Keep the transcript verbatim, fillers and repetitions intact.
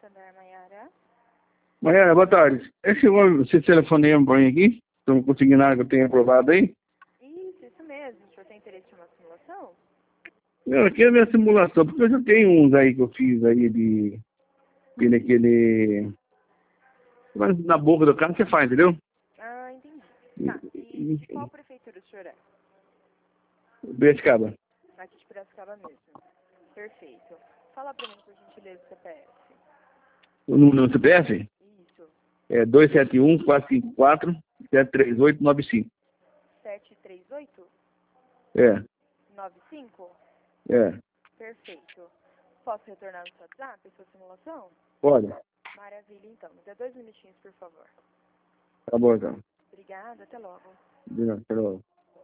Santander, Maiara. Maiara, boa tarde. Esse homem, esse telefonema para mim aqui? Não consegui nada que eu tenha aprovado aí? Isso, isso mesmo. O senhor tem interesse em uma simulação? Não, aqui é a minha simulação, porque eu já tenho uns aí que eu fiz aí de... Aquele, aquele... Mas na boca do carro você faz, entendeu? Ah, entendi. Tá, e de qual prefeitura o senhor é? Berticaba. Aqui de Piracicaba mesmo. Perfeito. Fala pra mim, por gentileza, o C P F. O número do C P F? Isso. É dois sete um, quatro cinco quatro, sete três oito nove cinco. sete três oito É, nove cinco? é. Perfeito. Posso retornar no seu WhatsApp, sua simulação? Pode. Maravilha, então. Me dê dois minutinhos, por favor. Tá bom, então. Obrigada, até logo. Até logo.